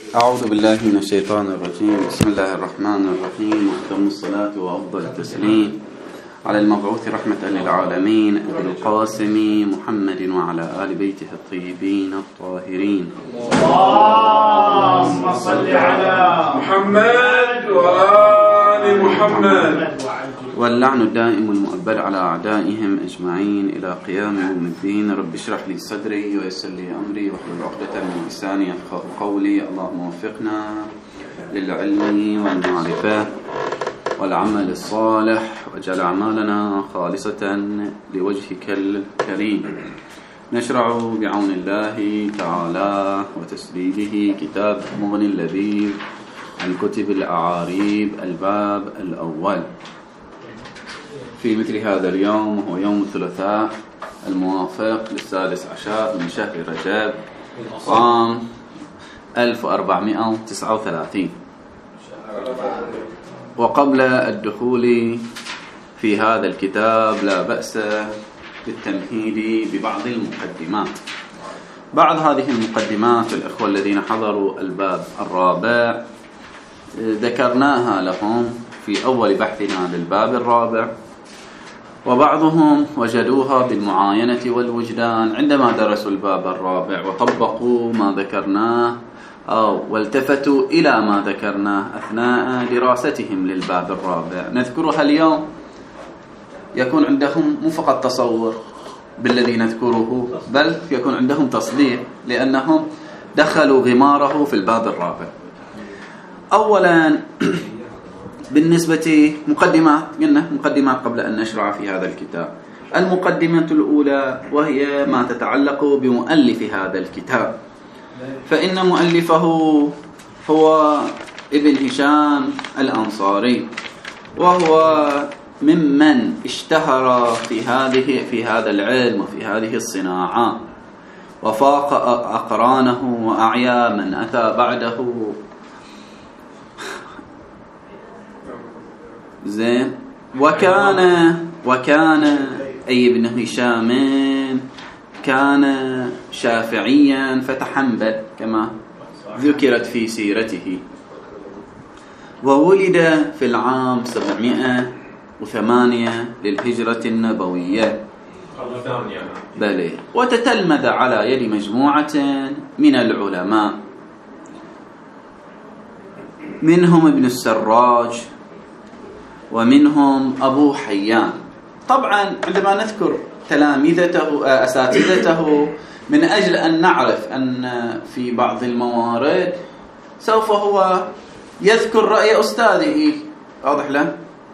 أعوذ بالله من الشيطان الرجيم. بسم الله الرحمن الرحيم، وأتم الصلاة وأفضل التسليم على المبعوث رحمة للعالمين أبي القاسم محمد وعلى آل بيته الطيبين الطاهرين. اللهم صل على محمد وآل محمد. واللعن الدائم المؤبد على أعدائهم أجمعين إلى قيام يوم الدين. رب اشرح لي صدري ويسر لي أمري واحلل عقدة من لساني يفقهوا قولي. اللهم وفقنا للعلم والمعرفة والعمل الصالح، واجعل أعمالنا خالصة لوجهك الكريم. نشرع بعون الله تعالى وتسديده كتاب مغني اللذيذ عن كتب الأعاريب، الباب الأول، في مثل هذا اليوم، وهو يوم الثلاثاء الموافق ل16 من شهر رجب عام 1439. وقبل الدخول في هذا الكتاب لا بأس بالتمهيد ببعض المقدمات. بعض هذه المقدمات الإخوة الذين حضروا الباب الرابع ذكرناها لهم في أول بحثنا للباب الرابع، وبعضهم وجدوها بالمعاينة والوجدان عندما درسوا الباب الرابع وطبقوا ما ذكرناه أو والتفتوا إلى ما ذكرناه أثناء دراستهم للباب الرابع. نذكرها اليوم يكون عندهم مو فقط تصور بالذي نذكره، بل يكون عندهم تصديق، لأنهم دخلوا غماره في الباب الرابع. أولا بالنسبة مقدمات، قلنا مقدمات قبل أن نشرع في هذا الكتاب. المقدمة الأولى وهي ما تتعلق بمؤلف هذا الكتاب، فإن مؤلفه هو ابن هشام الأنصاري، وهو ممن اشتهر في هذا العلم وفي هذه الصناعة، وفاق أقرانه وأعيا من أتى بعده. زين. وكان أي ابن هشام كان شافعيا فتحنبل كما ذكرت في سيرته، وولد في العام 708 للهجرة النبوية. بلى. وتتلمذ على يد مجموعة من العلماء، منهم ابن السراج ومنهم أبو حيان. طبعا عندما نذكر تلامذته أساتذته من أجل أن نعرف أن في بعض الموارد سوف هو يذكر رأي أستاذه، واضح له،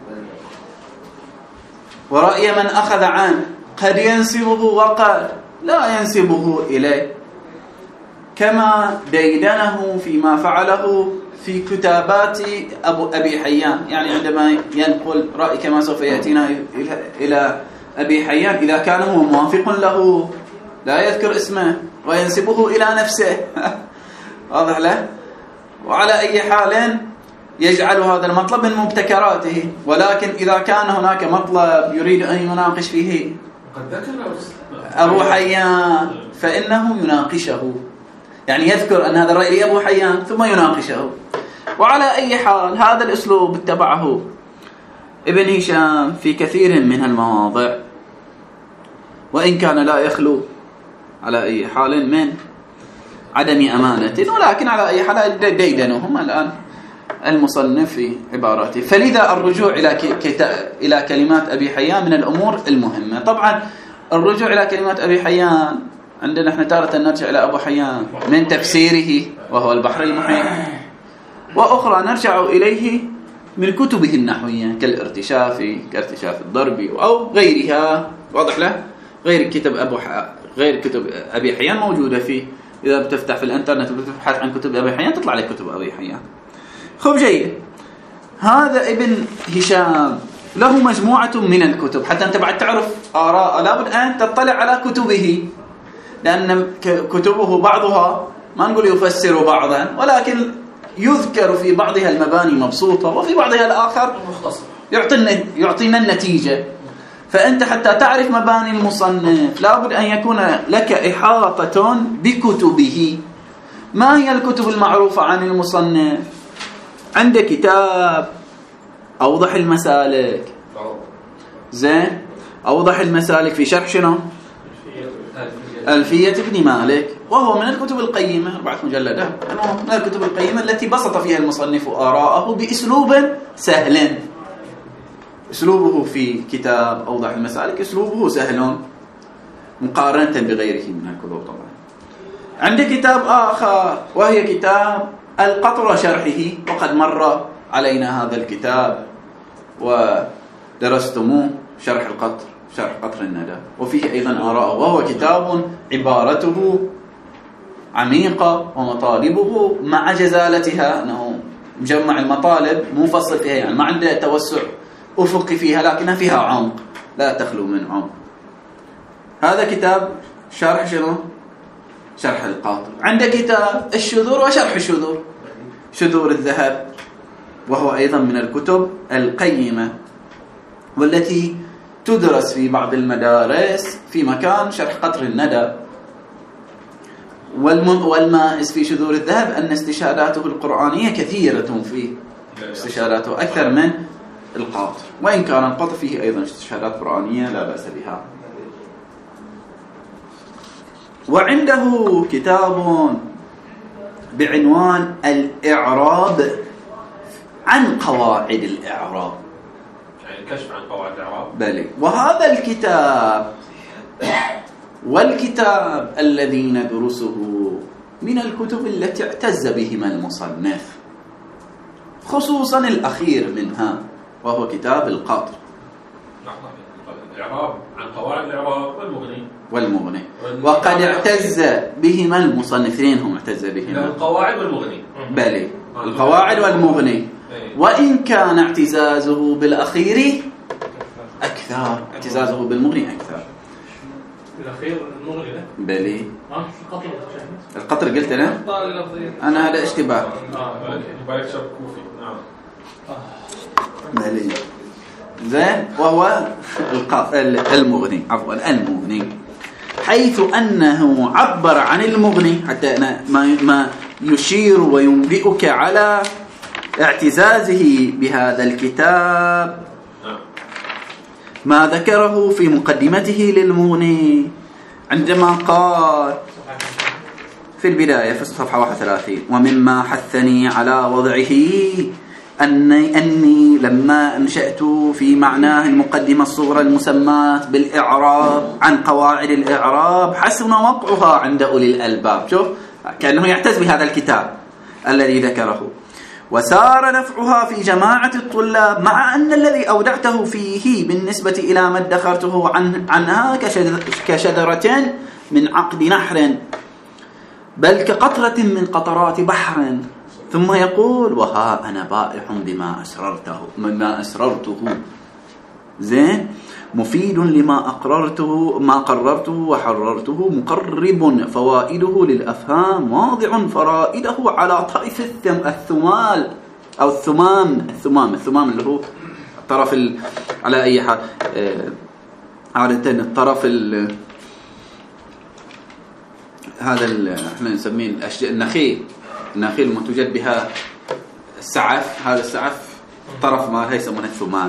ورأي من أخذ عنه، قد ينسبه وقد لا ينسبه إليه، كما ديدنه فيما فعله في كتابات أبي حيان. يعني عندما ينقل رأي كما سوف يأتينا إلى أبي حيان، إذا كان هو موافق له لا يذكر اسمه وينسبه إلى نفسه واضح له. وعلى أي حال يجعل هذا المطلب من مبتكراته، ولكن إذا كان هناك مطلب يريد أن يناقش فيه أبو حيان فإنه يناقشه، يعني يذكر أن هذا الرأي لأبو حيان ثم يناقشه. وعلى أي حال هذا الأسلوب اتبعه ابن هشام في كثير من المواضع، وإن كان لا يخلو على أي حال من عدم أمانة، ولكن على أي حال ديدنهم الآن المصنف في عباراته. فلذا الرجوع إلى كلمات أبي حيان من الأمور المهمة. طبعا الرجوع إلى كلمات أبي حيان عندنا احنا تارة نرجع إلى أبو حيان من تفسيره وهو البحر المحيط، وأخرى نرجع إليه من كتبه النحوية كارتشاف الضربي أو غيرها، واضح له، غير كتب أبي حيان موجودة فيه. إذا بتفتح في الانترنت وبتبحث عن كتب أبي حيان تطلع لك كتب أبي حيان. خب جيد. هذا ابن هشام له مجموعة من الكتب، حتى أنت بعد تعرف آراء لابد أن تطلع على كتبه، لأن كتبه بعضها ما نقول يفسر بعضا، ولكن يذكر في بعضها المباني مبسوطة، وفي بعضها الآخر يعطينا النتيجة. فأنت حتى تعرف مباني المصنف لابد أن يكون لك إحاطة بكتبه، ما هي الكتب المعروفة عن المصنف؟ عنده كتاب أوضح المسالك، زين، أوضح المسالك في شرح شنو؟ ألفية ابن مالك، وهو من الكتب القيمة، 4 مجلدات، من الكتب القيمة التي بسط فيها المصنف آراءه بأسلوب سهل. أسلوبه في كتاب أوضح المسالك أسلوبه سهل مقارنة بغيره من الكتب. طبعا عنده كتاب آخر وهي كتاب القطر وشرحه، وقد مر علينا هذا الكتاب ودرستموه، شرح القطر، شرح قطر الندى، وفيه أيضا آراء، وهو كتاب عبارته عميقة ومطالبه مع جزالتها، أنه مجمع المطالب مفصل فيها، يعني ما عنده توسع أفقي فيها، لكنها فيها عمق لا تخلو من عمق. هذا كتاب شرح شنو؟ شرح القاطر. عنده كتاب الشذور وشرح الشذور، شذور الذهب، وهو أيضا من الكتب القيمة والتي تدرس في بعض المدارس في مكان شرح قطر الندى. والمائز في شذور الذهب أن استشهاداته القرآنية كثيرة فيه، استشهاداته أكثر من القاطر، وإن كان القاطر فيه أيضا استشهادات قرآنية لا بأس بها. وعنده كتاب بعنوان الإعراب عن قواعد الإعراب، يعني كشف عن قواعد الإعراب. بلى. وهذا الكتاب والكتاب الذي ندرسه من الكتب التي اعتز بهما المصنف، خصوصا الأخير منها وهو كتاب القطر. الإعراب عن قواعد الإعراب والمغني وقد اعتز بهما المصنفين، هم اعتز بهما القواعد والمغني، بلى، القواعد والمغني، وإن كان اعتزازه بالأخير أكثر، اعتزازه بالمغني أكثر. الأخير المغني ده بلى. القطر قلت أنا هذا اشتباه. بالك شاب كوفي. نعم. بلى. زين. وهو المغني، عفوا المغني، حيث أنه عبر عن المغني حتى ما يشير وينبئك على اعتزازه بهذا الكتاب، ما ذكره في مقدمته للمغني عندما قال في البداية في الصفحة 31: ومما حثني على وضعه أني لما أنشأت في معناه المقدمة الصغرى المسماة بالإعراب عن قواعد الإعراب حسن وقعها عند أولي الألباب. شوف، كأنه يعتز بهذا الكتاب الذي ذكره، وسار نفعها في جماعة الطلاب، مع أن الذي أودعته فيه بالنسبة إلى ما ادخرته عنها كشجرة من عقد نحر، بل كقطرة من قطرات بحر. ثم يقول: وها أنا بائع بما أسررته، زين، مفيد لما أقررته ما قررته وحررته، مقرب فوائده للأفهام، واضع فرائده على طرف الثمال أو الثمام اللي هو الطرف على أي حال عادة الطرف هذا احنا نسميه النخيل المنتجات بها السعف، هذا السعف طرف ما يسمونه الثمام،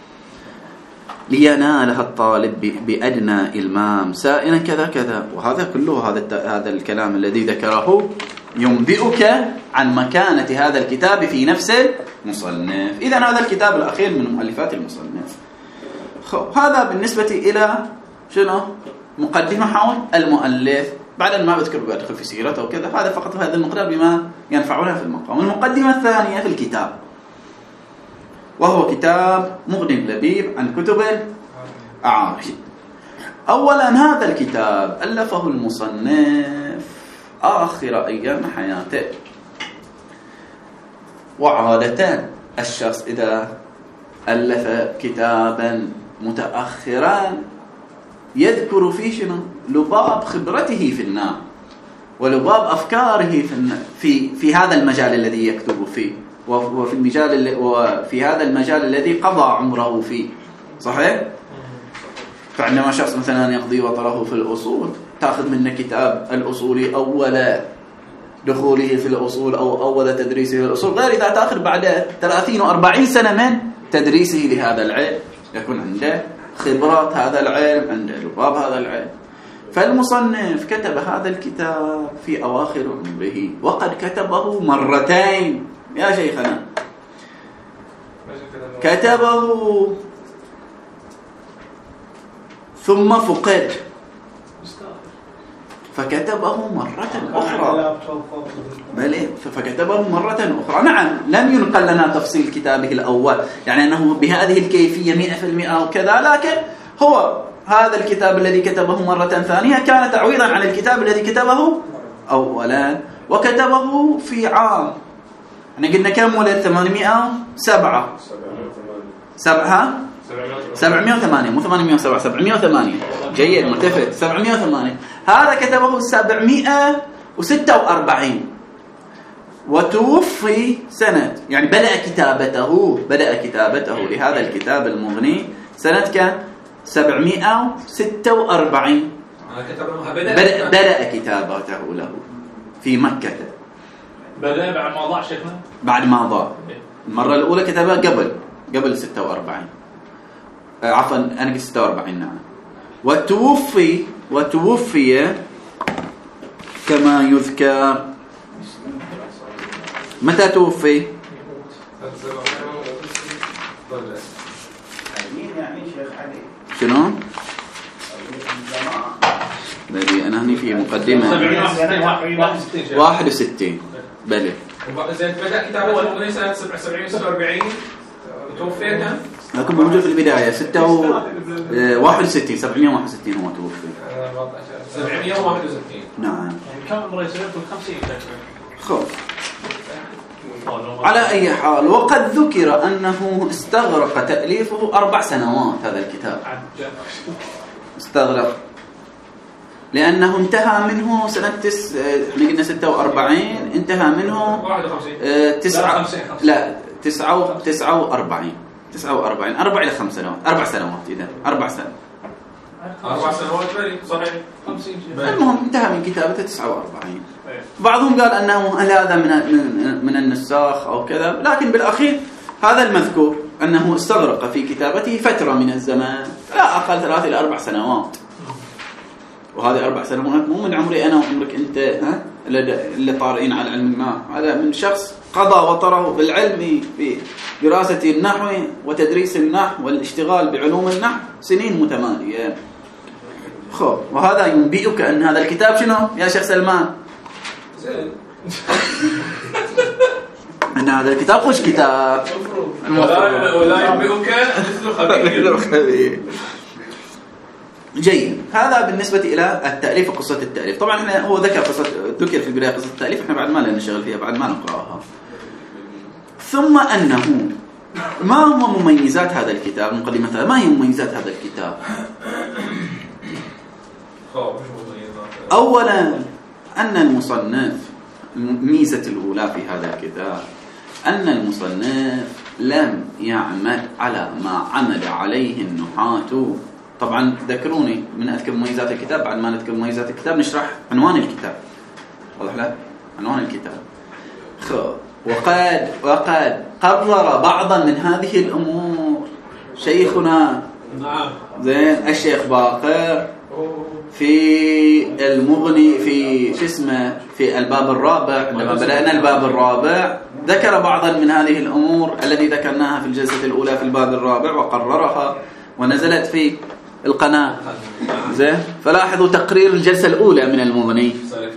لينالها الطالب بأدنى إلمام سائلا كذا كذا. وهذا كله هذا الكلام الذي ذكره ينبئك عن مكانة هذا الكتاب في نفس المصنف. إذن هذا الكتاب الأخير من مؤلفات المصنف. هذا بالنسبة إلى شنو؟ مقدمة حول المؤلف، بعد ما بدخل في سيرته وكذا، هذا فقط هذا المقدار بما ينفعنا في المقام. المقدمة الثانية في الكتاب وهو كتاب مغني اللبيب عن كتب الأعاري. أولا هذا الكتاب ألفه المصنف آخر أيام حياته، وعادة الشخص إذا ألف كتابا متأخرا يذكر فيه شنو؟ لباب خبرته في النار ولباب أفكاره في هذا المجال الذي يكتب فيه، وفي هذا المجال الذي قضى عمره فيه. صحيح؟ فعندما شخص مثلا يقضي وطره في الأصول، تأخذ منه كتاب الأصول أولا، دخوله في الأصول أو أول تدريسه للأصول، غير إذا تأخر بعد 30 و40 سنة من تدريسه لهذا العلم، يكون عنده خبرات هذا العلم، عنده لباب هذا العلم. فالمصنف كتب هذا الكتاب في أواخر عمره، وقد كتبه مرتين يا شيخنا، كتبه ثم فقد فكتبه مرة أخرى، فكتبه مرة أخرى. نعم لم ينقل لنا تفصيل كتابه الأول، يعني أنه بهذه الكيفية 100% وكذا، لكن هو هذا الكتاب الذي كتبه مرة ثانية كان تعويضا عن الكتاب الذي كتبه أولا، وكتبه في عام، احنا قلنا كم ولد؟ 807 708 مو 807 708 جيد مرتفع 708. هذا كتبه 746 وتوفي سنة، يعني بدأ كتابته لهذا الكتاب المغني سنة كان 746. بدأ كتابته له في مكة. بدأ بعد ما ضاع شيخنا؟ بعد ما ضاع. المرة الأولى كتبها قبل 46 عفوا أنا قلت 46 نعم. وتوفي كما يذكر. متى توفي؟ شنو؟ الذي أنا هني في مقدمة 61 بلى. بدأ كتابه المغني سنة 746 وتوفي كم؟ لكن موجود في البداية 61 761 هو توفي 761 نعم. كم عمره يصير؟ 50 خلاص. على أي حال، وقد ذكر أنه استغرق تأليفه 4 سنوات هذا الكتاب، استغرق لأنه انتهى منه سنة احنا قلنا 46 انتهى منه 49 4 إلى 5 سنوات 4 سنوات إذا 4 سنوات صحيح 50 المهم انتهى من كتابته 49. بعضهم قال أنه هذا من النساخ أو كذا، لكن بالأخير هذا المذكور أنه استغرق في كتابته فترة من الزمان لا أقل 3 إلى 4 سنوات. وهذه 4 سنوات مو من عمري أنا وعمرك أنت اللي طارئين على علم النحو، هذا من شخص قضى وطره بالعلم في دراسة النحو وتدريس النحو والاشتغال بعلوم النحو سنين متمالية. وهذا ينبئك أن هذا الكتاب شنو يا شيخ سلمان؟ أن هذا الكتاب خوش كتاب ولا ينبئك مثل خبير. جيد. هذا بالنسبة إلى التأليف وقصة التأليف. طبعا هو ذكر في البداية قصة التأليف، احنا بعد ما لنا نشغل فيها، بعد ما نقرأها. ثم أنه ما هو مميزات هذا الكتاب؟ مقدمة ما هي مميزات هذا الكتاب؟ أولا أن المصنف، الميزة الأولى في هذا الكتاب أن المصنف لم يعمل على ما عمل عليه النحاة. طبعا ذكروني من أذكر مميزات الكتاب، بعد ما نذكر مميزات الكتاب نشرح عنوان الكتاب. واضح له؟ عنوان الكتاب. وقد قرر بعضا من هذه الأمور شيخنا زين الشيخ باقر في المغني في في الباب الرابع. عندما بدأنا الباب الرابع ذكر بعضا من هذه الأمور التي ذكرناها في الجلسة الأولى في الباب الرابع وقررها ونزلت في القناة. زين فلاحظوا تقرير الجلسة الأولى من المغني.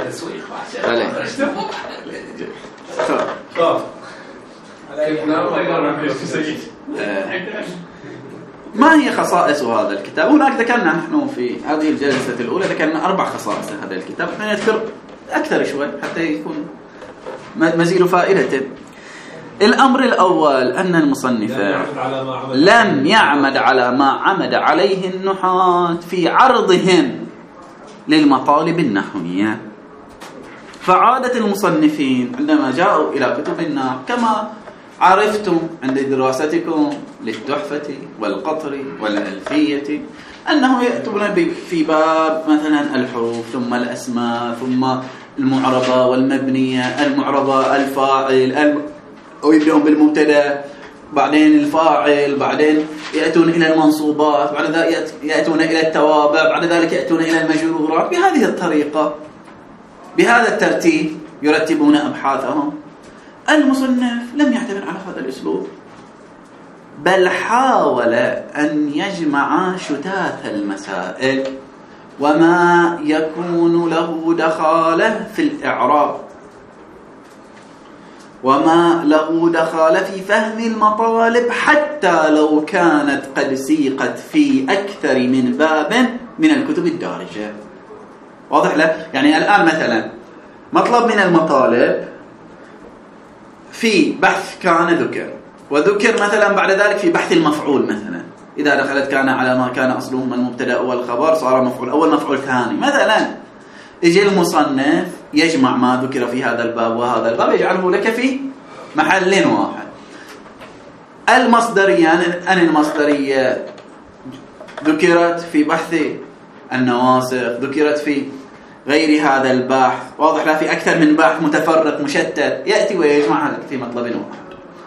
ما هي خصائص هذا الكتاب؟ هناك ذكرنا نحن في هذه الجلسة الأولى ذكرنا 4 خصائص هذا الكتاب، نحن نذكر أكثر شوي حتى يكون مزيد فائدة. الأمر الأول أن المصنف لم يعمد على ما عمد عليه النحاة في عرضهم للمطالب النحوية. فعادة المصنفين عندما جاءوا إلى كتب النحو كما عرفتم عند دراستكم للتحفة والقطر والألفية أنه يأتون في باب مثلا الحروف ثم الأسماء ثم المعربة والمبنية، المعربة الفاعل ويبدأون بالمبتدأ، بعدين الفاعل، بعدين يأتون إلى المنصوبات، بعد ذلك يأتون إلى التوابع، بعد ذلك يأتون إلى المجرورات. بهذه الطريقة بهذا الترتيب يرتبون أبحاثهم. المصنف لم يعتمد على هذا الأسلوب، بل حاول أن يجمع شتات المسائل وما يكون له دخالة في الإعراب وما له دخالة في فهم المطالب، حتى لو كانت قد سيقت في أكثر من باب من الكتب الدارجة. واضح له؟ يعني الآن مثلا مطلب من المطالب في بحث كان ذكر، وذكر مثلا بعد ذلك في بحث المفعول، مثلا إذا دخلت كان على ما كان أصلهما المبتدأ والخبر صار مفعول أول مفعول ثاني مثلا. يجي المصنف يجمع ما ذكر في هذا الباب وهذا الباب يجعله لك في محل واحد. المصدرية، أن المصدرية ذكرت في بحث النواسخ، ذكرت في غير هذا البحث، واضح لا في أكثر من بحث متفرق مشتت، يأتي ويجمعها في مطلب واحد.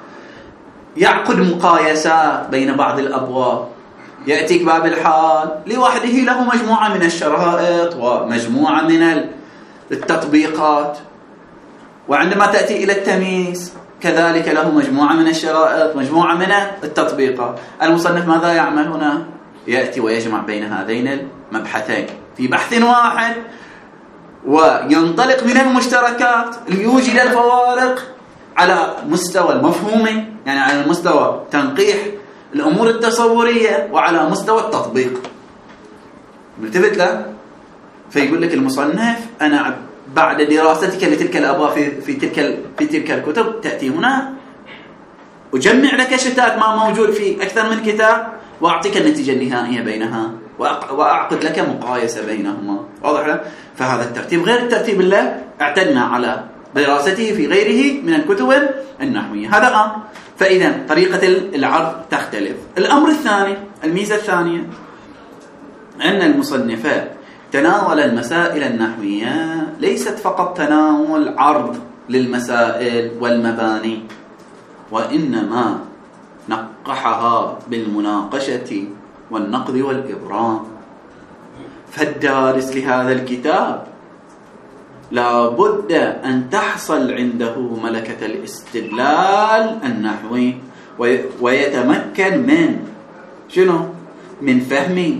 يعقد مقايسات بين بعض الأبواب، يأتيك باب الحال لوحده له مجموعة من الشرائط ومجموعة من التطبيقات، وعندما تأتي إلى التمييز كذلك له مجموعة من الشرائط مجموعة من التطبيقات. المصنف ماذا يعمل هنا؟ يأتي ويجمع بين هذين المبحثين في بحث واحد، وينطلق من المشتركات ليوجد الفوارق على مستوى المفهومي، يعني على مستوى تنقيح الأمور التصورية وعلى مستوى التطبيق. ملتفت له؟ فيقول لك المصنف أنا بعد دراستك لتلك الأبواب في تلك الكتب تأتي هنا أجمع لك شتات ما موجود في أكثر من كتاب وأعطيك النتيجة النهائية بينها وأعقد لك مقايسة بينهما. واضح له؟ فهذا الترتيب غير الترتيب اللي اعتدنا على دراسته في غيره من الكتب النحوية. هذا فإذا طريقة العرض تختلف. الأمر الثاني، الميزة الثانية، أن المصنف تناول المسائل النحوية ليست فقط تناول عرض للمسائل والمباني، وإنما نقحها بالمناقشة والنقد والإبرام. فالدارس لهذا الكتاب لا بد أن تحصل عنده ملكة الاستدلال النحوي، ويتمكن من شنو؟ من فهم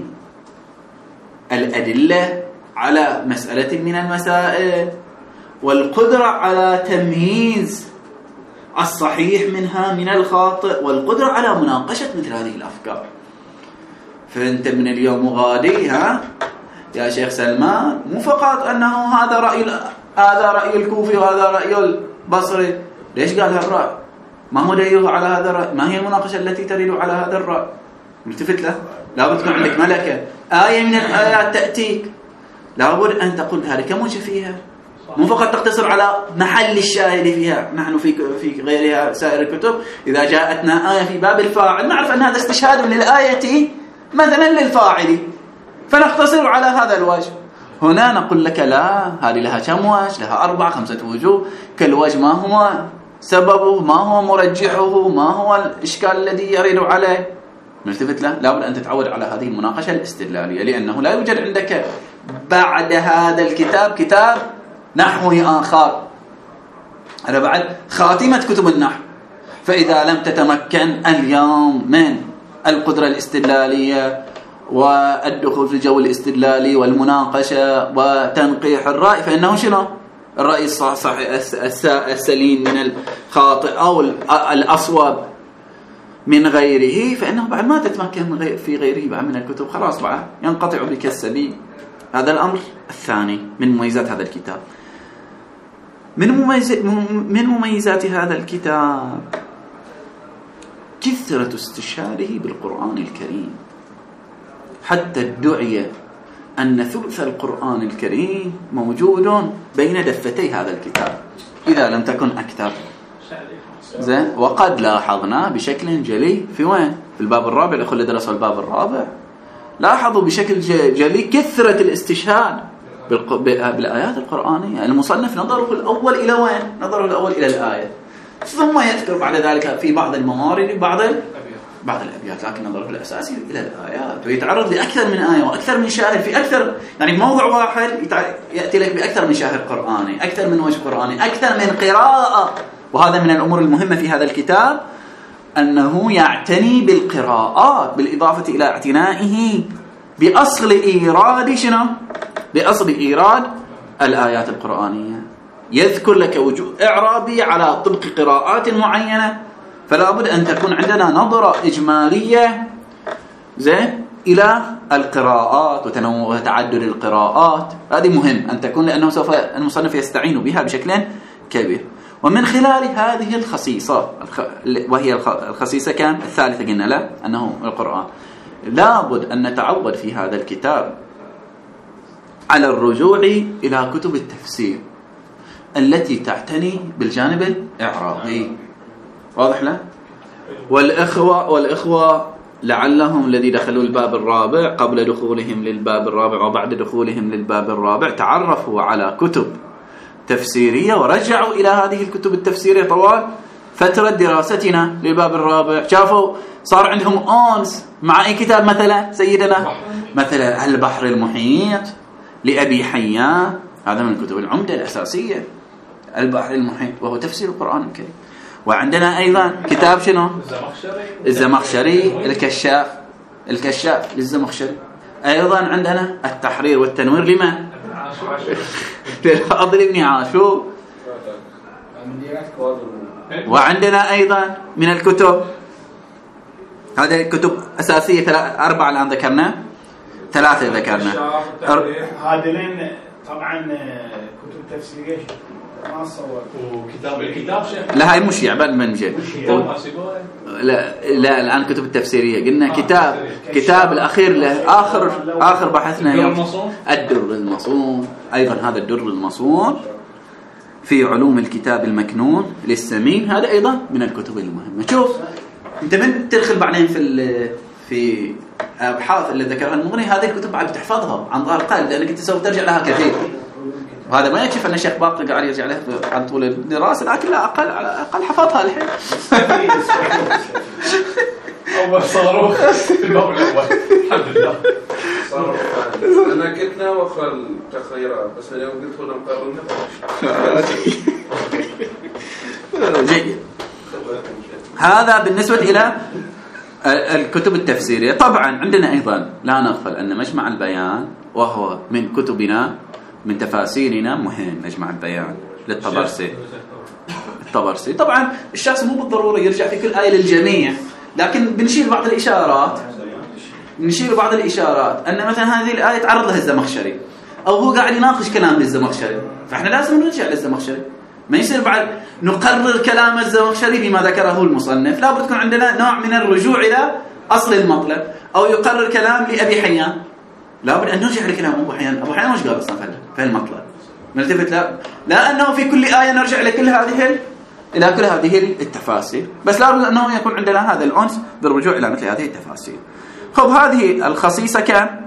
الأدلة على مسألة من المسائل، والقدرة على تمييز الصحيح منها من الخاطئ، والقدرة على مناقشة مثل هذه الأفكار. فأنت من اليوم غادي يا شيخ سلمان مو فقط أنه هذا رأي الكوفي وهذا رأي البصري، ليش قال هالرأي؟ ما هو دليله على هذا الرأي؟ ما هي المناقشة التي تدل على هذا الرأي؟ ملتفت له؟ لابد تكون عندك ملكة. آية من الآيات تأتيك لابد أن تقول هذه كم وجه فيها، مو فقط تقتصر على محل الشاهد فيها. نحن في غيرها سائر الكتب إذا جاءتنا آية في باب الفاعل نعرف أن هذا استشهاد للآية مثلا للفاعل، فنقتصر على هذا الوجه. هنا نقول لك لا، هذه لها كم وجه؟ لها 4 5 وجوه، كل وجه ما هو سببه، ما هو مرجحه، ما هو الإشكال الذي يرد عليه. ملتفت له؟ لابد أن تتعود على هذه المناقشة الاستدلالية، لأنه لا يوجد عندك بعد هذا الكتاب كتاب نحوي آخر، هذا بعد خاتمة كتب النحو. فإذا لم تتمكن اليوم من القدرة الاستدلالية والدخول في الجو الاستدلالي والمناقشة وتنقيح الرأي، فإنه شنو؟ الرأي الصحيح السليم من الخاطئ أو الأصوب من غيره، فإنه بعد ما تتمكن في غيره بعد من الكتب خلاص بعد ينقطع بك السبيل. هذا الأمر الثاني من مميزات هذا الكتاب. من مميزات هذا الكتاب كثرة استشهاده بالقرآن الكريم، حتى ادعي أن ثلث القرآن الكريم موجود بين دفتي هذا الكتاب إذا لم تكن أكثر. زين، وقد لاحظنا بشكل جلي في وين؟ في الباب الرابع. الأخوة اللي درسوا الباب الرابع لاحظوا بشكل جلي كثرة الاستشهاد بالآيات القرآنية. المصنف نظره الأول إلى وين؟ نظره الأول إلى الآية، ثم يذكر بعد ذلك في بعض الموارد بعض الأبيات، لكن نظره الأساسي إلى الآيات، ويتعرض لأكثر من آية وأكثر من شاهد في أكثر، يعني موضوع واحد يأتي لك بأكثر من شاهد قرآني، أكثر من وجه قرآني، أكثر من قراءة. وهذا من الأمور المهمة في هذا الكتاب، أنه يعتني بالقراءات بالإضافة إلى اعتنائه بأصل إيراد شنو؟ بأصل إيراد الآيات القرآنية. يذكر لك وجوه إعرابية على طبق قراءات معينة، فلا بد أن تكون عندنا نظرة إجمالية إلى القراءات وتنوع وتعدد القراءات. هذه مهم أن تكون، لأنه سوف المصنف يستعين بها بشكل كبير. ومن خلال هذه الخصيصة، وهي الخصيصة كان الثالثة قلنا لا أنه القرآن، لابد أن نتعود في هذا الكتاب على الرجوع إلى كتب التفسير التي تعتني بالجانب الإعرابي. واضح له؟ والإخوة لعلهم الذي دخلوا الباب الرابع قبل دخولهم للباب الرابع وبعد دخولهم للباب الرابع تعرفوا على كتب تفسيرية ورجعوا إلى هذه الكتب التفسيرية طوال فترة دراستنا للباب الرابع، شافوا صار عندهم أنس مع أي كتاب مثلا سيدنا، مثلا البحر المحيط لأبي حيان، هذا من الكتب العمدة الأساسية، البحر المحيط وهو تفسير القرآن الكريم. وعندنا أيضا كتاب شنو؟ الزمخشري الكشاف للزمخشري. أيضا عندنا التحرير والتنوير لمن؟ للفاضل بن عاشور. وعندنا أيضا من الكتب، هذه الكتب أساسية 4 الآن ذكرنا، 3 ذكرنا. هذين طبعا كتب تفسيرية ما صور وكتاب شيخ. لا هاي مش يعبان من جد. لا الآن كتب التفسيرية قلنا كتاب الأخير له آخر بحثنا الدر المصون. أيضا هذا الدر المصون في علوم الكتاب المكنون للسمين، هذا أيضا من الكتب المهمة. شوف أنت من تدخل بعدين في أبحاث اللي ذكرها المغني، هذه الكتب بعد تحفظها عن ظهر قلب، لأنك أنت سوف ترجع لها كثير. وهذا ما يكشف أن الشيخ باقر قاعد يرجع له عن طول الدراسة، لكن لا على الأقل حفظها الحين. أول صاروخ في الباب الأول الحمد لله. أنا كنت ناوي التخيرات بس اليوم قلت هنا مقارنة. جيد. هذا بالنسبة إلى الكتب التفسيرية. طبعا عندنا أيضا لا نغفل أن مجمع البيان وهو من كتبنا من تفاسيرنا مهم. مجمع البيان للطبرسي. طبعا الشخص مو بالضرورة يرجع في كل آية للجميع، لكن بنشير بعض الإشارات أن مثلا هذه الآية تعرض لها الزمخشري، أو هو قاعد يناقش كلام للزمخشري، فإحنا لازم نرجع للزمخشري. ما يصير بعد نقرر كلام الزمخشري بما ذكره المصنف، لا بد تكون عندنا نوع من الرجوع إلى أصل المطلب. أو يقرر كلام لأبي حيان، لا بد أن نرجع لكلام أبو حيان. أبو حيان مش قال أصلا في المطلب نلتفت لا أنه في كل آية نرجع إلى كل هذه التفاسير، بس لا بد أنه يكون عندنا هذا الأنس بالرجوع إلى مثل هذه التفاسير. خب هذه الخصيصة كان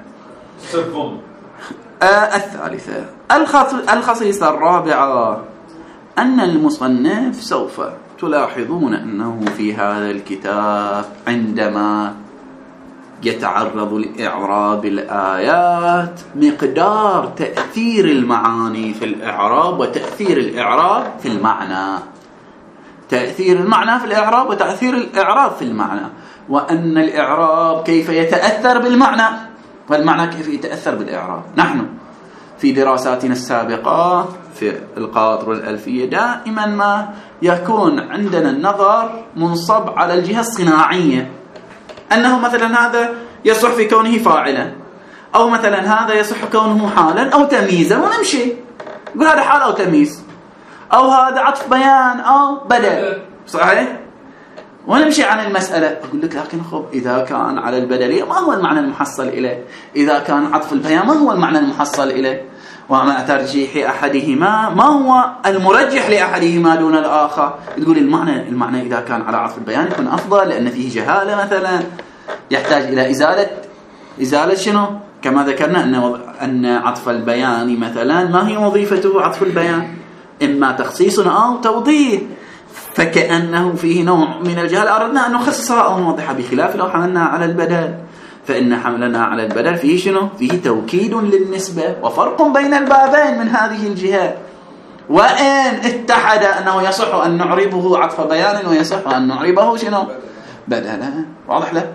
الثالثة. الخصيصة الرابعة أن المصنف سوف تلاحظون أنه في هذا الكتاب عندما يتعرض لإعراب الآيات مقدار تأثير المعاني في الإعراب وتأثير الإعراب في المعنى، تأثير المعنى في الإعراب وتأثير الإعراب في المعنى، وأن الإعراب كيف يتأثر بالمعنى والمعنى كيف يتأثر بالإعراب. نحن في دراساتنا السابقة في القاطر والألفية دائما ما يكون عندنا النظر منصب على الجهة الصناعية، أنه مثلا هذا يصح في كونه فاعلا، أو مثلا هذا يصح كونه حالا أو تمييزا، ونمشي نقول هذا حال أو تمييز، أو هذا عطف بيان أو بدل، صحيح؟ ونمشي عن المسألة. أقول لك لكن خب إذا كان على البدلية ما هو المعنى المحصل إليه؟ إذا كان عطف البيان ما هو المعنى المحصل إليه؟ ومع ترجيح أحدهما ما هو المرجح لأحدهما دون الآخر؟ تقول المعنى إذا كان على عطف البيان يكون أفضل لأن فيه جهالة مثلا، يحتاج إلى إزالة شنو؟ كما ذكرنا أن عطف البيان مثلا ما هي وظيفته عطف البيان؟ إما تخصيص أو توضيح، فكأنه فيه نوع من الجهل أردنا أن نخصصها أو نوضحها، بخلاف لو حملنا على البدل، فإن حملنا على البدل فيه شنو؟ فيه توكيد للنسبة وفرق بين البابين من هذه الجهة. وإن اتحد أنه يصح أن نعربه عطف بيان ويصح أن نعربه شنو؟ بدلا. واضح له؟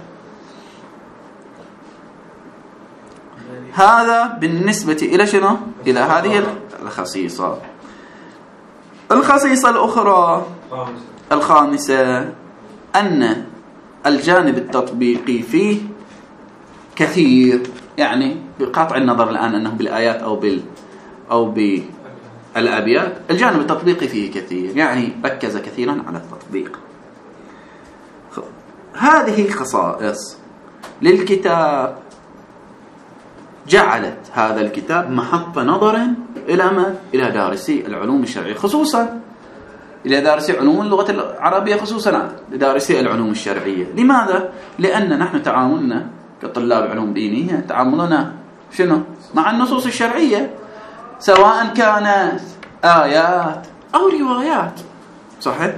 هذا بالنسبة إلى شنو؟ إلى هذه الخصيصة. الخصيصة الأخرى الخامسة أن الجانب التطبيقي فيه كثير، يعني بقطع النظر الآن أنه بالآيات أو بالأبيات، الجانب التطبيقي فيه كثير، يعني ركز كثيرا على التطبيق. هذه خصائص للكتاب جعلت هذا الكتاب محط نظر إلى ما؟ إلى دارسي العلوم الشرعية، خصوصا إلى دارسي علوم اللغة العربية، خصوصا دارسي العلوم الشرعية. لماذا؟ لأن نحن تعاملنا كطلاب علوم دينية تعاملنا شنو؟ مع النصوص الشرعية، سواء كانت آيات أو روايات، صحيح؟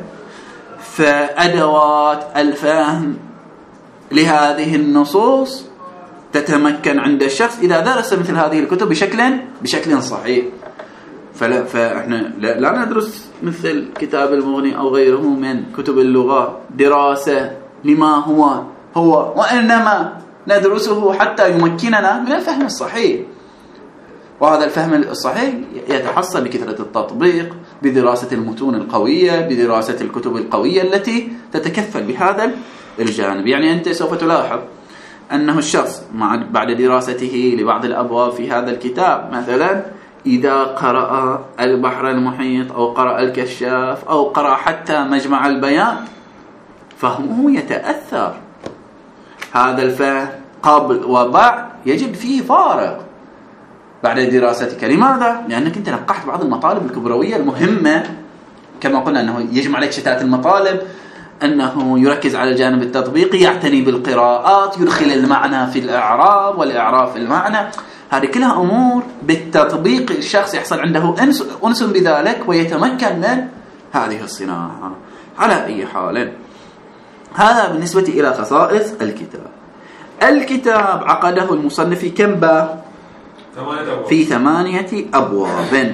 فأدوات الفهم لهذه النصوص تتمكن عند الشخص إذا درس مثل هذه الكتب بشكل صحيح. فإحنا لا ندرس مثل كتاب المغني أو غيره من كتب اللغة دراسة لما هو، وإنما ندرسه حتى يمكننا من الفهم الصحيح. وهذا الفهم الصحيح يتحصل بكثرة التطبيق، بدراسة المتون القوية، بدراسة الكتب القوية التي تتكفل بهذا الجانب. يعني أنت سوف تلاحظ أنه الشخص بعد دراسته لبعض الأبواب في هذا الكتاب، مثلا إذا قرأ البحر المحيط أو قرأ الكشاف أو قرأ حتى مجمع البيان، فهمه يتأثر. هذا الفهم قبل وبعد يجد فيه فارق بعد دراستك. لماذا؟ لأنك أنت نقحت بعض المطالب الكبروية المهمة، كما قلنا أنه يجمع عليك شتات المطالب، أنه يركز على الجانب التطبيقي، يعتني بالقراءات، يدخل المعنى في الإعراب والإعراب في المعنى. هذه كلها أمور بالتطبيق الشخص يحصل عنده أنس بذلك ويتمكن من هذه الصناعة. على أي حال، هذا بالنسبة إلى خصائص الكتاب. الكتاب عقده المصنف في كم باب؟ في 8 أبواب.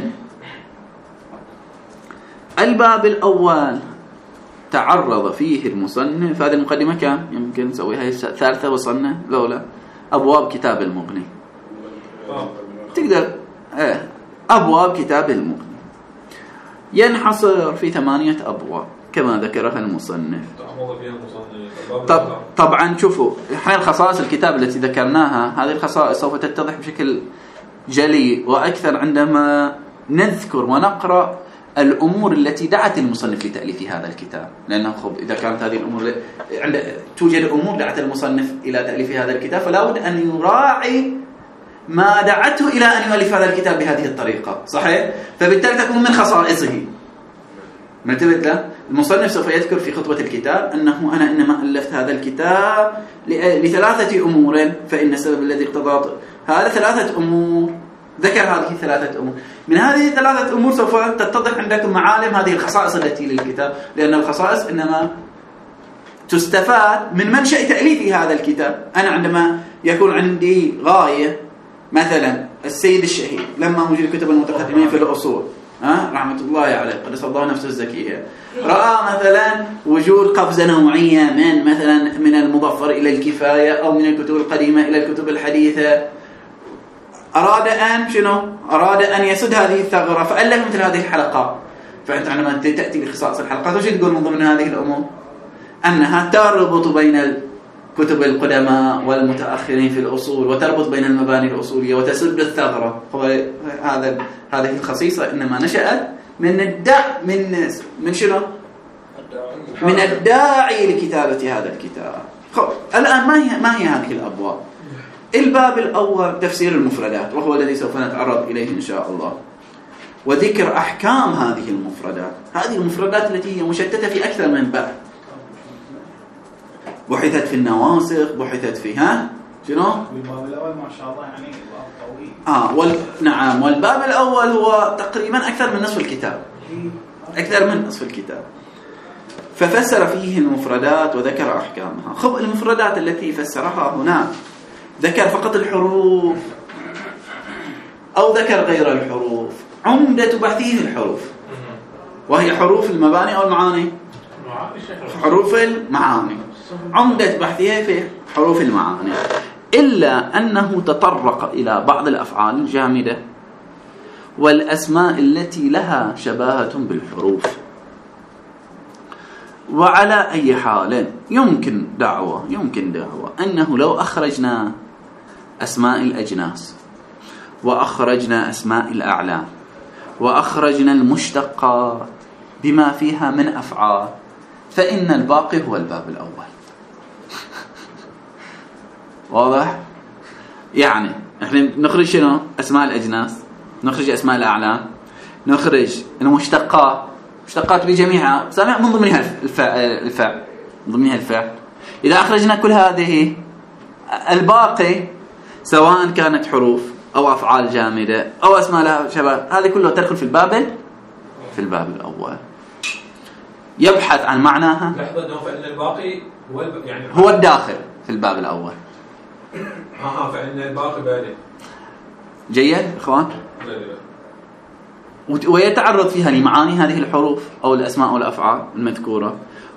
الباب الأول تعرض فيه المصنف، هذه المقدمة كان يمكن نسويها الثالثة، وصلنا لولا أبواب كتاب المغني. تقدر أبواب كتاب المغني ينحصر في 8 أبواب كما ذكرها المصنف. طبعا شوفوا احنا الخصائص الكتاب التي ذكرناها، هذه الخصائص سوف تتضح بشكل جلي وأكثر عندما نذكر ونقرأ الأمور التي دعت المصنف لتأليف هذا الكتاب. لأنه إذا كانت هذه الأمور توجد أمور دعت المصنف إلى تأليف هذا الكتاب، فلا بد أن يراعي ما دعته إلى أن يؤلف هذا الكتاب بهذه الطريقة، صحيح؟ فبالتالي تكون من خصائصه. منتبه له؟ المصنف سوف يذكر في خطبة الكتاب أنه أنا إنما ألفت هذا الكتاب ل3 أمور، فإن السبب الذي اقتضى هذا 3 أمور. ذكر هذه 3 أمور. من هذه 3 أمور سوف تتضح عندكم معالم هذه الخصائص التي للكتاب، لأن الخصائص إنما تستفاد من منشأ تأليف هذا الكتاب. أنا عندما يكون عندي غاية، مثلا السيد الشهيد لما وجد كتب المتقدمين في الأصول رحمة الله عليه قدس الله نفسه الزكية، رأى مثلا وجود قفزة نوعية من المظفر إلى الكفاية أو من الكتب القديمة إلى الكتب الحديثة، أراد أن يسد هذه الثغرة، فألف مثل هذه الحلقات. فأنت عندما تأتي بخصائص الحلقات وش تقول من ضمن هذه الأمور؟ أنها تربط بين الكتب القدماء والمتأخرين في الأصول، وتربط بين المباني الأصولية وتسد الثغرة. هذه الخصيصة إنما نشأت من شنو؟ من الداعي لكتابة هذا الكتاب. الآن ما هي هذه الأبواب؟ الباب الأول تفسير المفردات، وهو الذي سوف نتعرض إليه إن شاء الله، وذكر أحكام هذه المفردات. هذه المفردات التي هي مشتتة في أكثر من باب، بحثت في النواسخ، بحثت في شنو؟ الباب الأول ما شاء الله يعني باب طويل. نعم، والباب الأول هو تقريبا أكثر من نصف الكتاب، أكثر من نصف الكتاب. ففسر فيه المفردات وذكر أحكامها. خب المفردات التي فسرها هنا ذكر فقط الحروف أو ذكر غير الحروف؟ عمدة بحثه الحروف، وهي حروف المباني أو المعاني؟ حروف المعاني. عمدة بحثه في حروف المعاني، إلا أنه تطرق إلى بعض الأفعال الجامدة والأسماء التي لها شباهة بالحروف. وعلى أي حال يمكن دعوة أنه لو أخرجنا أسماء الأجناس وأخرجنا أسماء الأعلام وأخرجنا المشتقات بما فيها من أفعال، فإن الباقي هو الباب الأول. واضح؟ يعني احنا نخرج شنو؟ أسماء الأجناس، نخرج أسماء الأعلام، نخرج المشتقات، مشتقات بجميعها من ضمنها الفعل، من ضمنها الفعل. إذا أخرجنا كل هذه، الباقي سواء كانت حروف أو أفعال جامدة أو أسماء لها شباب، هذه كلها تدخل في الباب الأول. يبحث عن معناها. لحظة، أنه فإن الباقي هو الداخل في الباب الأول. فإن الباقي بادئ. جيد إخوان؟ ويتعرض فيها لمعاني هذه الحروف أو الأسماء أو الأفعال المذكورة،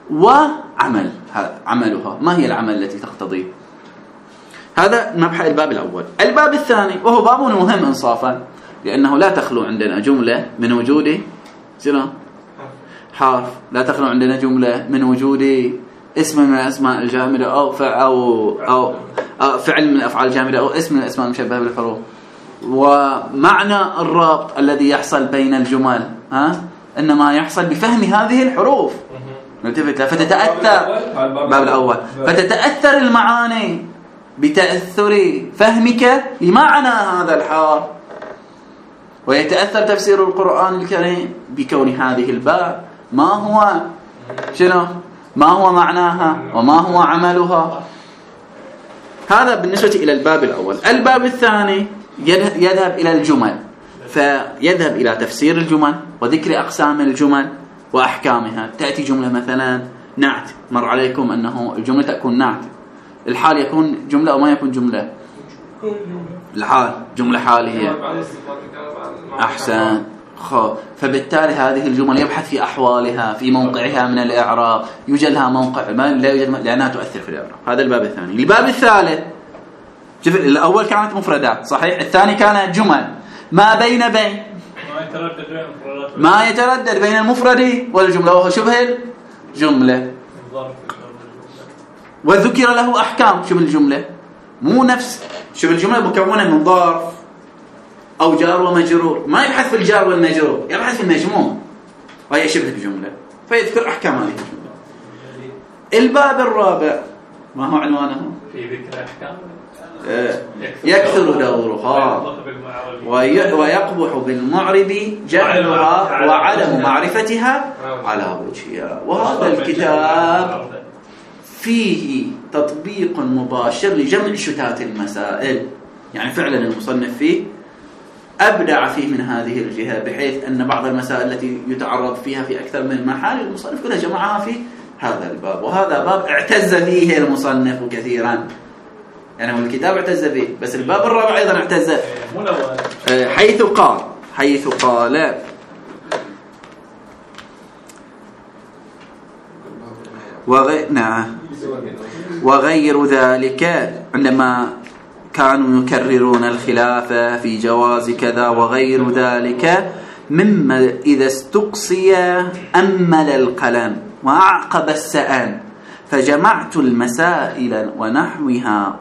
وعملها، ما هي العمل التي تقتضيه. هذا مبحث الباب الأول. الباب الثاني وهو باب مهم إنصافا، لأنه لا تخلو عندنا جملة من وجود حرف، لا تخلو عندنا جملة من وجود اسم من الأسماء الجامدة أو فعل من الأفعال الجامدة أو اسم من الأسماء المشبهة بالحروف. ومعنى الربط الذي يحصل بين الجمل إنما يحصل بفهم هذه الحروف. نلتفت له فتتأثر الباب الأول، فتتأثر المعاني بتأثر فهمك لمعنى هذا الحرف، ويتأثر تفسير القرآن الكريم بكون هذه الباب ما هو معناها وما هو عملها. هذا بالنسبة إلى الباب الأول. الباب الثاني يذهب إلى الجمل، فيذهب إلى تفسير الجمل وذكر أقسام الجمل وأحكامها. تأتي جملة مثلا نعت، مر عليكم أنه الجملة تكون نعت، الحال يكون جملة أو ما يكون جملة؟ الحال جملة حالية. أحسن. فبالتالي هذه الجمل يبحث في أحوالها، في موقعها من الإعراب، يوجد لها موقع ما لا يوجد لأنها تؤثر في الإعراب. هذا الباب الثاني. الباب الثالث، شوف الأول كانت مفردات صحيح، الثاني كانت جمل ما يتردد بين المفرد والجملة، وهو شبه الجملة، وذكر له أحكام شبه الجملة، مو نفس شبه الجملة مكونة من ظرف أو جار ومجرور، ما يبحث في الجار والمجرور، يبحث في المجموع وهي شبه الجملة، فيذكر أحكام هذه الجملة. الباب الرابع ما هو عنوانه؟ في ذكر أحكام يكثر دورها ويقبح بالمعرب جهلها وعدم معرفتها على وجهها. وهذا الكتاب فيه تطبيق مباشر لجمع شتات المسائل، يعني فعلا المصنف فيه أبدع فيه من هذه الجهة، بحيث أن بعض المسائل التي يتعرض فيها في أكثر من محل المصنف كلها جمعها في هذا الباب. وهذا باب اعتز فيه المصنف كثيرا، يعني هو الكتاب اعتز به، بس الباب الرابع أيضا اعتز حيث قال وغير ذلك، عندما كانوا يكررون الخلافة في جواز كذا وغير ذلك، مما إذا استقصي أمل القلم وأعقب السأل، فجمعت المسائل ونحوها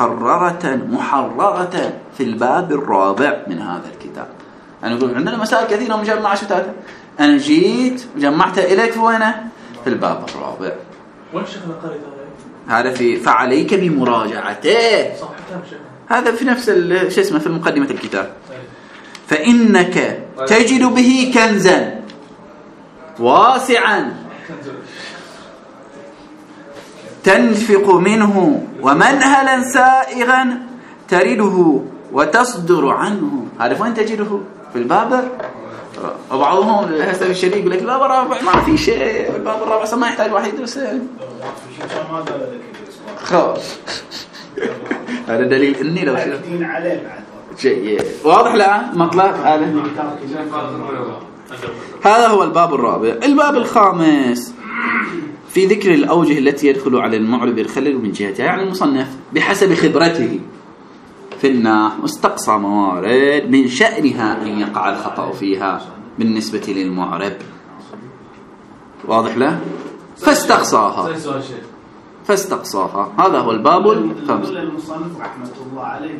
محررة في الباب الرابع من هذا الكتاب. يعني يقول عندنا مسائل كثيرة مجمعة شتاتها، أنا جيت وجمعتها إليك في وينه؟ في الباب الرابع. وين شيخنا قريت هذا فعليك بمراجعته. هذا في نفس شو اسمه في مقدمة الكتاب. فإنك تجد به كنزا تنفق منه ومنهلا سائغا ترده وتصدر عنه. هذا وين تجده؟ في البابر. وبعضهم للأسف الشديد يقول لك الباب الرابع ما في شيء، الباب الرابع ما يحتاج واحد يدرسه. خلاص هذا دليل اني لو شاهدين عليه بعد شيء واضح. لا مطلق هذا هو الباب الرابع. الباب الخامس في ذكر الأوجه التي يدخل على المعرب الخلل من جهتها. يعني المصنف بحسب خبرته في النحو استقصى موارد من شأنها أن يقع الخطأ فيها بالنسبة للمعرب. واضح له؟ فاستقصاها. هذا هو الباب الخامس. المصنف رحمة الله عليه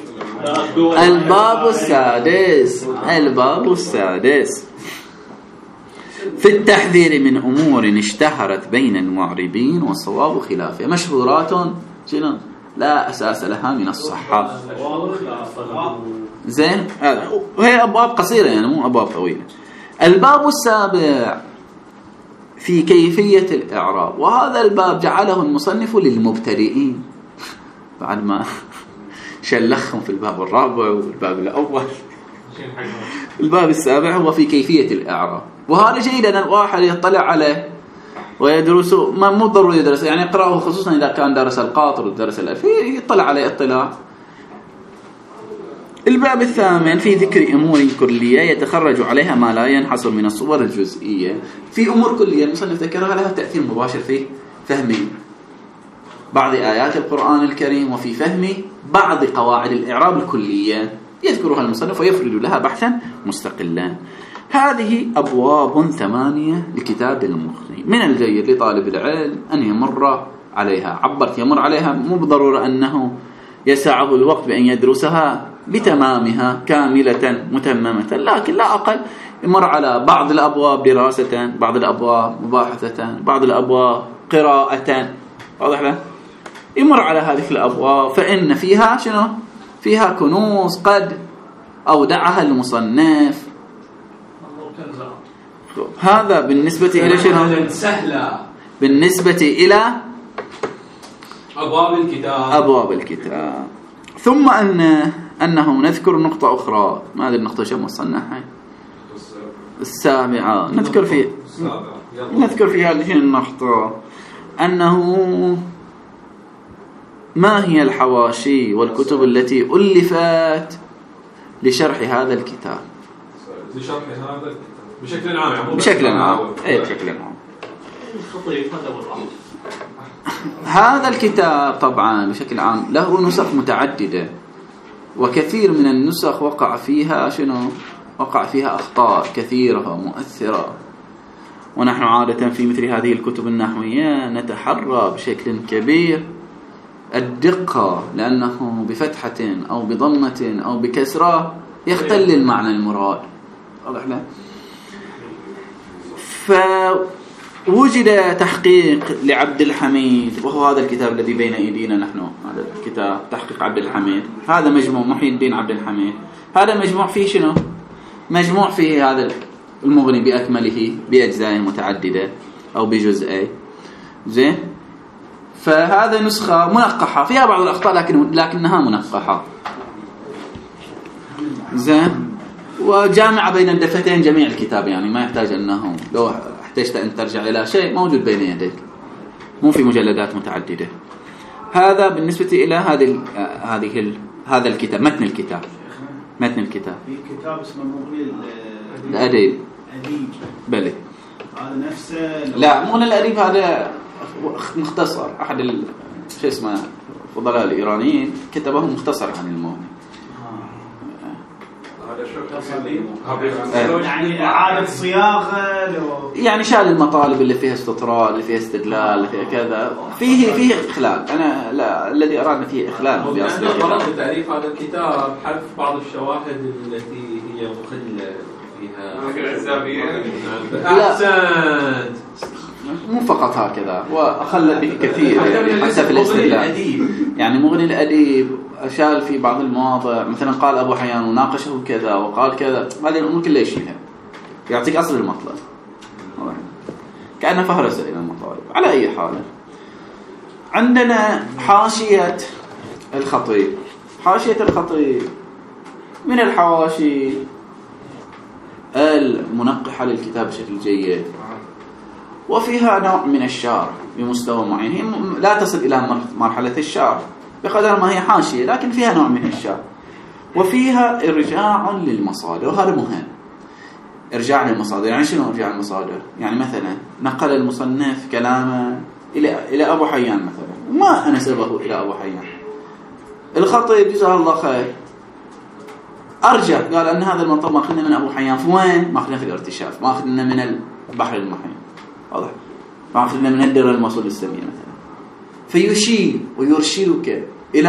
الباب السادس في التحذير من أمور اشتهرت بين المعربين والصواب خلافه. مشهورات لا أساس لها من الصحة. زين، وهي أبواب قصيرة يعني مو أبواب طويلة. الباب السابع في كيفية الإعراب، وهذا الباب جعله المصنف للمبتدئين بعد ما شلخهم في الباب الرابع والباب الأول. الباب السابع هو في كيفية الإعراب، وهذا جيد أن الواحد يطلع عليه ويدرسه. مو ضروري يدرس، يعني يقرأه خصوصا إذا كان درس القاطر ودرس الألفية يطلع عليه اطلاع. الباب الثامن في ذكر أمور كلية يتخرج عليها ما لا ينحصر من الصور الجزئية. في أمور كلية المصنف ذكرها لها تأثير مباشر في فهم بعض آيات القرآن الكريم وفي فهم بعض قواعد الإعراب الكلية يذكرها المصنف ويفرد لها بحثا مستقلا. هذه أبواب 8 لكتاب المغني. من الجيد لطالب العلم أن يمر عليها. عبرت يمر عليها، مو بالضرورة أنه يسعه الوقت بأن يدرسها بتمامها كاملة متممة، لكن لا أقل يمر على بعض الأبواب دراسة، بعض الأبواب مباحثة، بعض الأبواب قراءة. واضح له؟ يمر على هذه الأبواب فإن فيها شنو؟ فيها كنوز قد أودعها المصنف. هذا بالنسبة إلى شنو؟ سهلة بالنسبة إلى أبواب الكتاب. ثم أنه نذكر نقطة أخرى. ما هذه النقطة شو مصنعها؟ السابعة. نذكر في هذه النقطة أنه ما هي الحواشي والكتب التي ألفت لشرح هذا الكتاب. بشكل عام يعني بشكل عام. هذا الكتاب طبعا بشكل عام له نسخ متعددة، وكثير من النسخ وقع فيها أخطاء كثيرة ومؤثرة. ونحن عادة في مثل هذه الكتب النحوية نتحرى بشكل كبير الدقة، لأنه بفتحة أو بضمة أو بكسرة يختل المعنى المراد. واضح له؟ فوجد تحقيق لعبد الحميد، وهو هذا الكتاب الذي بين أيدينا نحن. هذا الكتاب تحقيق عبد الحميد. هذا مجموع محي الدين عبد الحميد. هذا مجموع فيه شنو؟ مجموع فيه هذا المغني بأكمله بأجزاء متعددة أو بجزئين. زين. فهذا نسخة منقحة فيها بعض الأخطاء لكنها منقحة. زين. وجامعة بين الدفتين جميع الكتاب، يعني ما يحتاج أنه لو احتجت أن ترجع إلى شيء موجود بين يديك، مو في مجلدات متعددة. هذا بالنسبة إلى هذا الكتاب. متن الكتاب في كتاب اسمه مغني الأديب. بلى هذا نفسه؟ لا، مغني الأديب هذا مختصر. أحد شو اسمه فضلاء الإيرانيين كتبه مختصر عن المغني. يعني إعادة صياغة يعني شال المطالب اللي فيها استطراد، اللي فيها استدلال، اللي فيها كذا. فيه إخلال. أنا لا، الذي أراد فيه إخلال بأصل الكتاب. بتعريف هذا الكتاب حذف بعض الشواهد التي هي مخلة فيها. أحسنت. مو فقط هكذا، وأخلت به كثير يعني حتى في الاستدلال. يعني مغني الأديب شال في بعض المواضع، مثلا قال أبو حيان وناقشه كذا وقال كذا. هذه الأمور كلها يشيلها، يعطيك أصل المطلب كأنه فهرس إلى المطالب. على أي حال، عندنا حاشية الخطيب. حاشية الخطيب من الحواشي المنقحة للكتاب بشكل جيد، وفيها نوع من الشعر بمستوى معين. هي لا تصل إلى مرحلة الشعر بقدر ما هي حاشية، لكن فيها نوع من الشعر، وفيها إرجاع للمصادر، وهذا مهم. إرجاع للمصادر يعني شنو إرجاع للمصادر؟ يعني مثلا نقل المصنف كلاما إلى أبو حيان مثلا وما أنسبه إلى أبو حيان، الخطيب جزاه الله خير أرجع قال أن هذا المطلب ما أخذنا من أبو حيان في وين؟ ما أخذنا في الارتشاف، ما أخذنا من البحر المحيط، واضح؟ ما أخذنا من الدر الموصول السمية مثلا. فيشير ويرشدك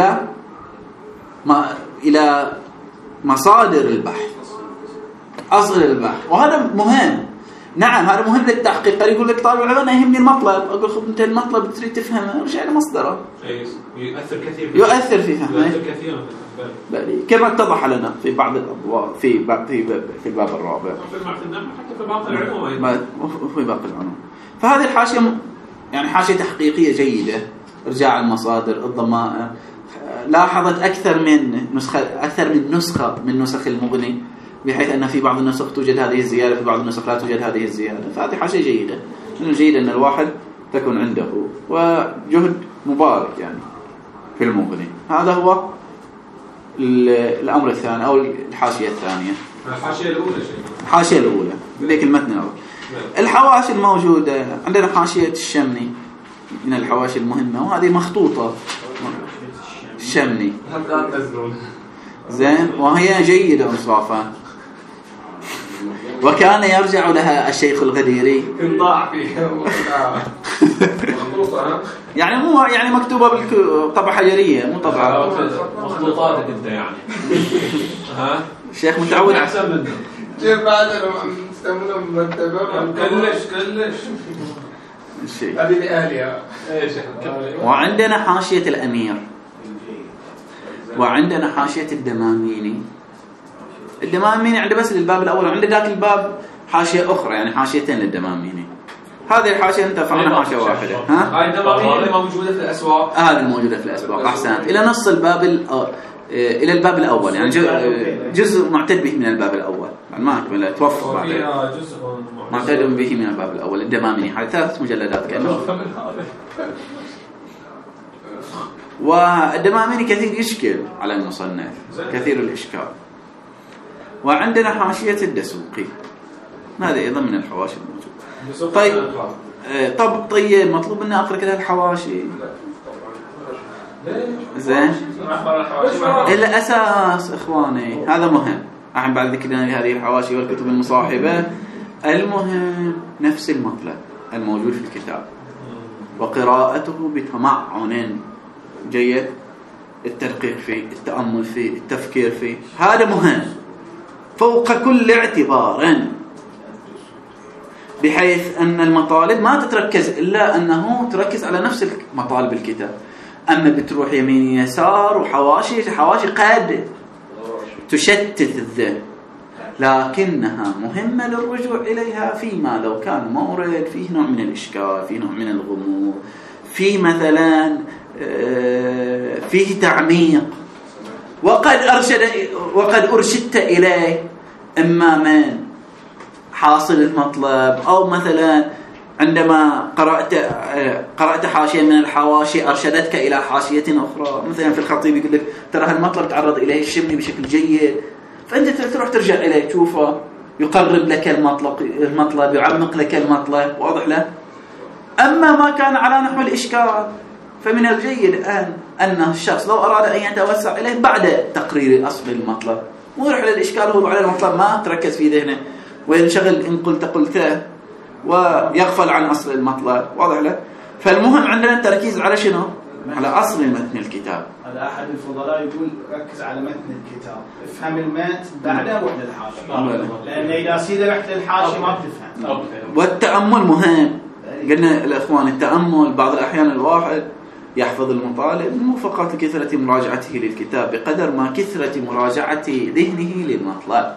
إلى مصادر البحث، أصل البحث، وهذا مهم. نعم هذا مهم للتحقيق. قال يقول لك طالب العلم أنا يهمني المطلب، أقول خذ أنت المطلب تريد تفهمه ارجع لمصدره. يؤثر كثير يؤثر في فهمه. يؤثر كثيرا كما اتضح لنا في بعض الأبواب في الباب الرابع حتى في باقي العلوم وفي باقي العلوم. فهذه الحاشية يعني حاشية تحقيقية جيدة، إرجاع المصادر، الضمائر. لاحظت أكثر من نسخة من نسخ المغني، بحيث أن في بعض النسخ توجد هذه الزيادة، في بعض النسخ لا توجد هذه الزيادة. فهذه حاشية جيدة، من الجيد أن الواحد تكون عنده، وجهد مبارك يعني في المغني. هذا هو الأمر الثاني أو الحاشية الثانية. الحاشية الأولى شيء. الحاشية الأولى ذيك المتن الأول. الحواشي الموجودة عندنا حاشية الشمني من الحواشي المهمة، وهذه مخطوطة الشمني زين، وهي جيدة إنصافا. وكان يرجع لها الشيخ الغديري انضاع فيها يعني مو يعني مكتوبة بالطبعة حجرية، مو طبعة مخطوطاتك انت يعني. ها الشيخ متعود احسن منه كيف بعد نستعملها مرتبة كلش الشيء هذه لأهلها. وعندنا حاشية الأمير، وعندنا حاشية الدماميني. الدماميني عنده بس للباب الأول، وعنده ذاك الباب حاشية أخرى يعني حاشيتين للدماميني. هذه الحاشية أنت فعلنا حاشية واحدة. هاي الدماميني اللي موجودة في الأسواق. هذه الموجودة في الأسواق. أحسنت. إلى نص الباب إلى الباب الأول يعني جزء معتد به من الباب الأول يعني ما أكمل توفق بعد معتد به من الباب الأول. الدماميني هاي 3 مجلدات كأنه. والدماميني كثير يشكل على المصنف، كثير الإشكال. وعندنا حاشية الدسوقي، هذا أيضا من الحواشي الموجودة. طيب مطلوب مني أقرأ كل هالحواشي زين الأساس إخواني هذا مهم. أحن بعد ذكرنا لهذه الحواشي والكتب المصاحبة، المهم نفس المطلب الموجود في الكتاب وقراءته بتمعن جيد، التدقيق فيه، التأمل فيه، التفكير فيه، هذا مهم فوق كل اعتبار، بحيث أن المطالب ما تتركز إلا أنه تركز على نفس مطالب الكتاب. أما بتروح يمين يسار وحواشي قد تشتت الذهن، لكنها مهمة للرجوع إليها فيما لو كان مورد فيه نوع من الإشكال، فيه نوع من الغموض، فيه مثلا فيه تعميق، وقد أرشدت إليه إما من حاصل المطلب، أو مثلا عندما قرأت حاشية من الحواشي أرشدتك إلى حاشية أخرى. مثلا في الخطيب يقول لك ترى هالمطلب تعرض إليه الشمني بشكل جيد، فأنت تروح ترجع إليه تشوفه، يقرب لك المطلب، يعمق لك المطلب، واضح له. أما ما كان على نحو الإشكال فمن الجيد أن الشخص لو أراد أن يتوسع إليه بعد تقرير أصل المطلب، مو يروح للإشكال هو على المطلب ما تركز في ذهنه وينشغل إن قلته ويغفل عن أصل المطلب، واضح له. فالمهم عندنا التركيز على شنو؟ على أصل متن الكتاب. هذا أحد الفضلاء يقول ركز على متن الكتاب، افهم المتن بعده روح للحاشي، لأن إذا سيدة رحت للحاشي ما بتفهم. والتأمل مهم، قلنا الأخوان التأمل بعض الأحيان الواحد يحفظ المطالب مو فقط لكثرة مراجعته للكتاب بقدر ما كثرة مراجعة ذهنه للمطلب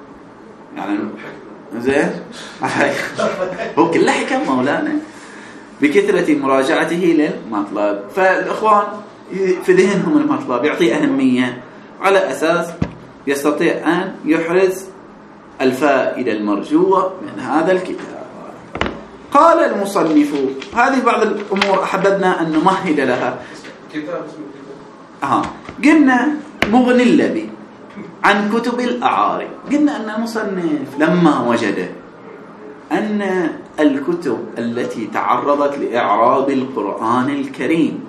يعني زين. هو كله حكم مولانا. بكثرة مراجعته للمطلب. فالإخوان في ذهنهم المطلب يعطي أهمية على أساس يستطيع أن يحرز الفائدة المرجوة من هذا الكتاب. قال المصنف هذه بعض الأمور أحببنا أن نمهد لها. كتاب اسمه كتاب قلنا مغني اللبيب عن كتب الأعاري. قلنا أن المصنف لما وجد أن الكتب التي تعرضت لإعراب القرآن الكريم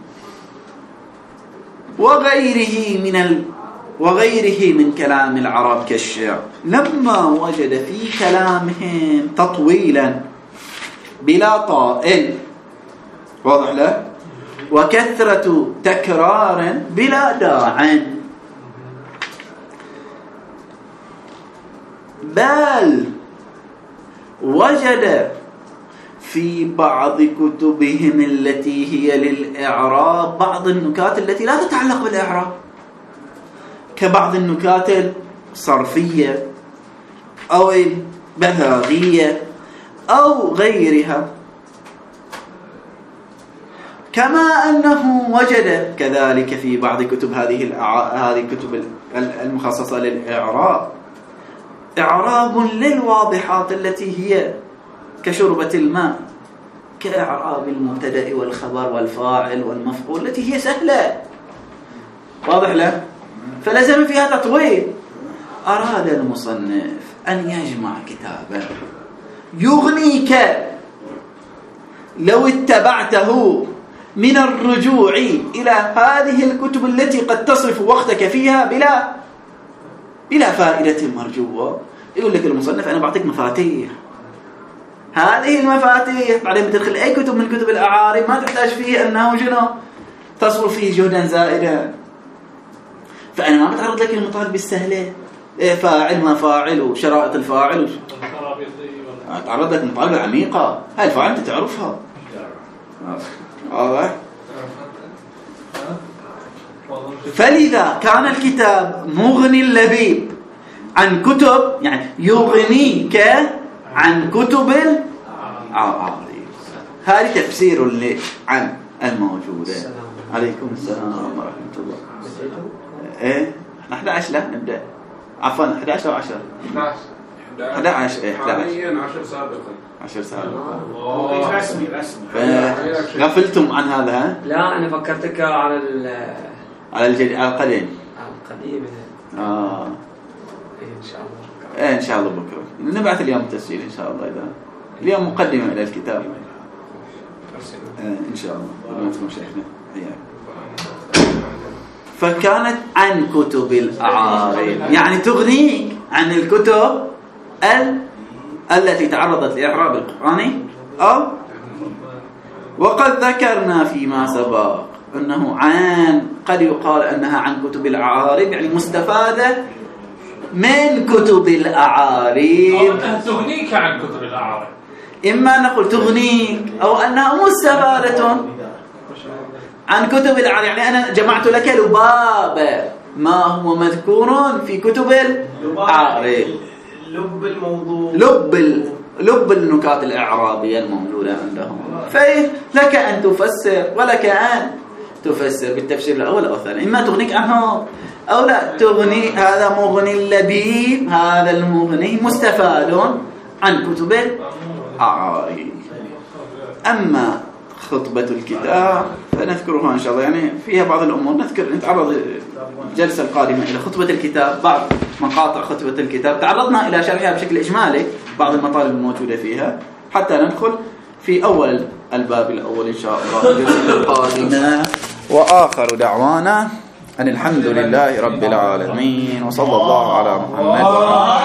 وغيره من كلام العرب كالشعر، لما وجد في كلامهم تطويلا بلا طائل، واضح له، وكثرة تكرار بلا داع، بل وجد في بعض كتبهم التي هي للإعراب بعض النكات التي لا تتعلق بالإعراب، كبعض النكات الصرفية أو البلاغية أو غيرها. كما أنه وجد كذلك في بعض كتب هذه الكتب المخصصة للإعراب إعراب للواضحات التي هي كشربة الماء، كإعراب المبتدأ والخبر والفاعل والمفعول التي هي سهلة، واضح له، فلازم فيها تطويل. أراد المصنف أن يجمع كتابا يغنيك لو اتبعته من الرجوع إلى هذه الكتب التي قد تصرف وقتك فيها بلا فائدة مرجوة. يقول لك المصنف أنا بعطيك مفاتيح، هذه المفاتيح بعدين بتدخل أي كتب من كتب الأعاري ما تحتاج فيه أنه شنو تصرف فيه جهدا زائدا. فأنا ما بتعرض لك المطالب السهلة، فاعل ما فاعل وشرائط الفاعل، أتعرض لك مطالب عميقة. هاي الفاعل أنت تعرفها، واضح؟ فلذا كان الكتاب مغني اللبيب عن كتب، يعني يغنيك عن كتب الأعاري. هذا تفسير عن الموجودة. عليكم السلام ورحمة الله. ايه 11 لا نبدأ، عفوا 11 أو 10 11 حاليا 10 سابقا 10 سابقا. رسمي غفلتم عن هذا؟ ها لا أنا فكرتك على القديم. القديم. إن شاء الله. إن شاء الله بكرة نبعث اليوم تسجيل إن شاء الله. إذا اليوم مقدمة إلى الكتاب إن شاء الله. ما تكون شيخنا حياك. فكانت عن كتب الأعاري، يعني تغنيك عن الكتب التي تعرضت لإعراب القرآن. وقد ذكرنا فيما سبق أنه قد يقال أنها عن كتب الأعارب، يعني مستفادة من كتب الأعارب، تغنيك عن كتب الأعارب. إما نقول تغنيك أو أنها مستفادة عن كتب الأعارب، يعني أنا جمعت لك لباب ما هو مذكور في كتب الأعارب، لب الموضوع، لب النكات الإعرابية الموجودة عندهم. فلك أن تفسر ولك أن تفسر بالتفسير الأول أو الثاني، إما تغنيك عنه أو لا تغني. هذا مغني اللبيب، هذا المغني مستفاد عن كتب الأعاري. أما خطبة الكتاب فنذكرها إن شاء الله، يعني فيها بعض الأمور نتعرض الجلسة القادمة إلى خطبة الكتاب، بعض مقاطع خطبة الكتاب تعرضنا إلى شرحها بشكل إجمالي، بعض المطالب الموجودة فيها، حتى ندخل في أول الباب الأول إن شاء الله الجلسة القادمة. وآخر دعوانا أن الحمد لله رب العالمين، وصلى الله على محمد وعلى